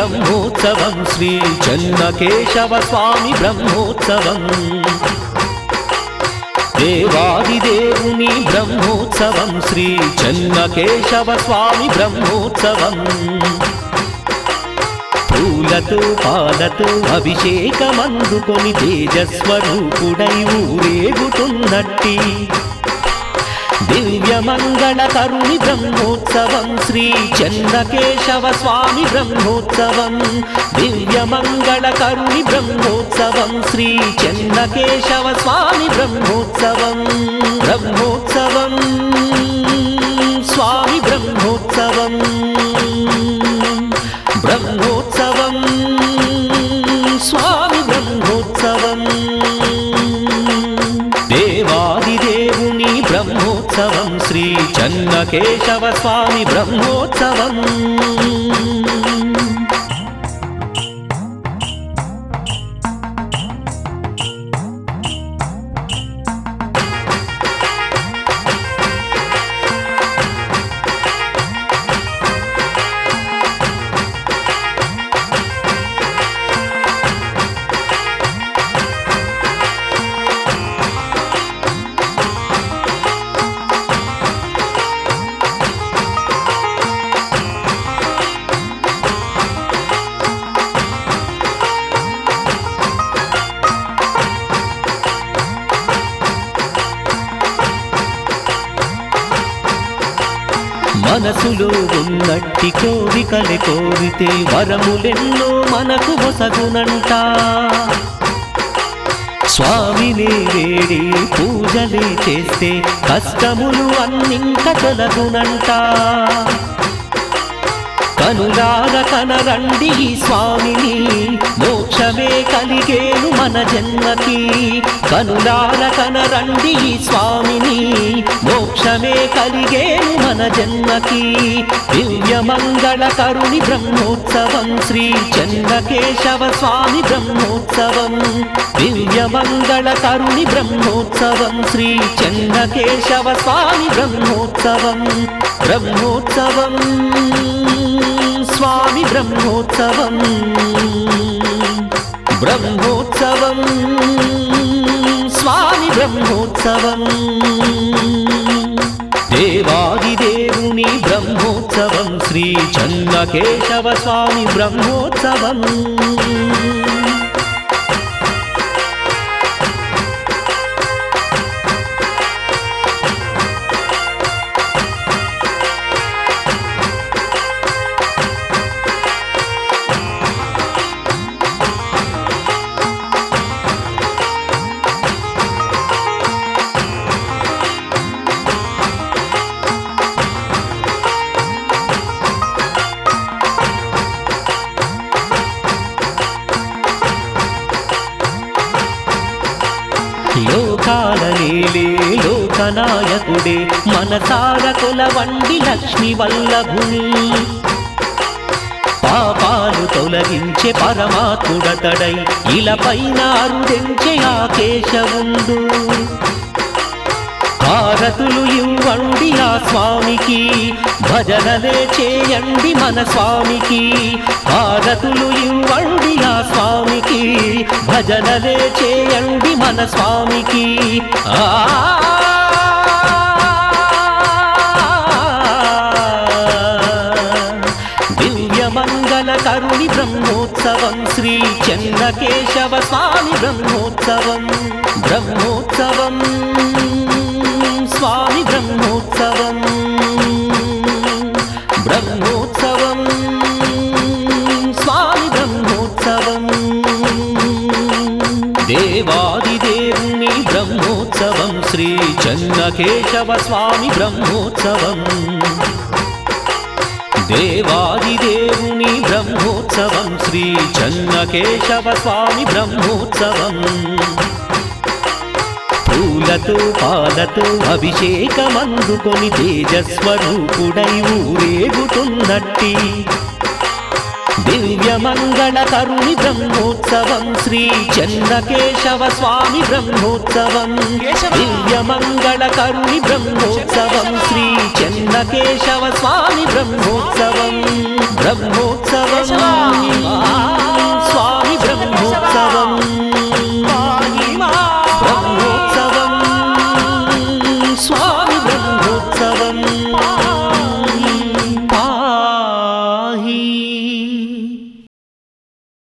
బ్రహ్మోత్సవం శ్రీ చెన్నకేశవ స్వామి బ్రహ్మోత్సవం దేవాదిదేవుని బ్రహ్మోత్సవం శ్రీ చెన్నకేశవ స్వామి బ్రహ్మోత్సవం పూలతో పాలతో అభిషేకమందుకొని తేజస్వరూపుడై ఊరేగుతున్నట్టి దివ్యమంగళకరుని బ్రహ్మోత్సవం శ్రీ చెన్నకేశవ స్వామి బ్రహ్మోత్సవం దివ్యమంగళకరుని బ్రహ్మోత్సవం శ్రీ చెన్నకేశవ స్వామి బ్రహ్మోత్సవం బ్రహ్మోత్సవం స్వామి బ్రహ్మోత్సవం బ్రహ్మోత్సవం స్వామి బ్రహ్మోత్సవం దేవాదిదేవుని బ్రహ్మోత్సవం శ్రీ చెన్నకేశవ స్వామి బ్రహ్మోత్సవం మనసులో ఉన్నట్టి కోరికలే కోరితే వరములెన్నో మనకు వసగునంట స్వామినే వేడి పూజలే చేస్తే కష్టములు అన్నింక తొలగునంట కనులార కనరండి ఈ స్వామిని మోక్షమే కలిగేను మన జన్మకి కనులార కనరండి ఈ స్వామిని మోక్షమే కలిగేను మన జన్మకి దివ్యమంగళకరుని బ్రహ్మోత్సవం శ్రీ చెన్నకేశవ స్వామి బ్రహ్మోత్సవం దివ్యమంగళకరుని బ్రహ్మోత్సవం శ్రీ చెన్నకేశవ స్వామి బ్రహ్మోత్సవం బ్రహ్మోత్సవం స్వామి బ్రహ్మోత్సవం బ్రహ్మోత్సవం స్వామి బ్రహ్మోత్సవం దేవాదిదేవుని బ్రహ్మోత్సవం శ్రీ చెన్నకేశవ స్వామి బ్రహ్మోత్సవం లోకాలనేలే లోకనాయకుడే మనసార కొలవండి లక్ష్మీ వల్లభుని పాపాలు తొలగించే పరమాత్ముడతడై ఇలపైన అరుదెంచే ఆ కేశవుండు హారతులు ఇవ్వండి ఆ స్వామికి భజనలే చేయండి మన స్వామికి హారతులు ఇవ్వండి ఆ స్వామికి భజనలే చేయండి మన స్వామికి దివ్యమంగళకరుని బ్రహ్మోత్సవం శ్రీ చెన్నకేశవ స్వామి బ్రహ్మోత్సవం బ్రహ్మోత్సవం స్వామి బ్రహ్మోత్సవం బ్రహ్మోత్సవం స్వామి బ్రహ్మోత్సవం దేవాదిదేవుని బ్రహ్మోత్సవం శ్రీ చెన్నకేశవ స్వామి బ్రహ్మోత్సవం దేవాదిదేవుని బ్రహ్మోత్సవం శ్రీ చెన్నకేశవ స్వామి బ్రహ్మోత్సవం పూలతో పాలతో అభిషేకమందుకొని తేజస్వరూపుడై ఊరేగుతున్నట్టి దివ్యమంగళకరుని బ్రహ్మోత్సవం శ్రీ చెన్నకేశవ స్వామి బ్రహ్మోత్సవం దివ్యమంగళకరుని బ్రహ్మోత్సవం శ్రీ చెన్నకేశవ స్వామి బ్రహ్మోత్సవం బ్రహ్మోత్సవం